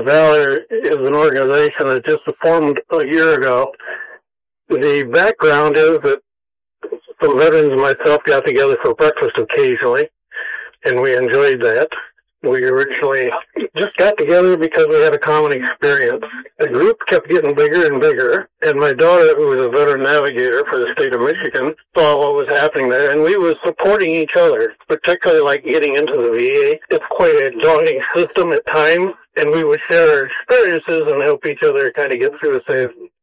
Valor is an organization that just formed a year ago. The background is that some veterans and myself got together for breakfast occasionally, and we enjoyed that. We originally just got together because we had a common experience. The group kept getting bigger and bigger, and my daughter, who was a veteran navigator for the state of Michigan, saw what was happening there, and we were supporting each other, particularly like getting into the VA. It's quite a daunting system at times, and we would share our experiences and help each other kind of get through the same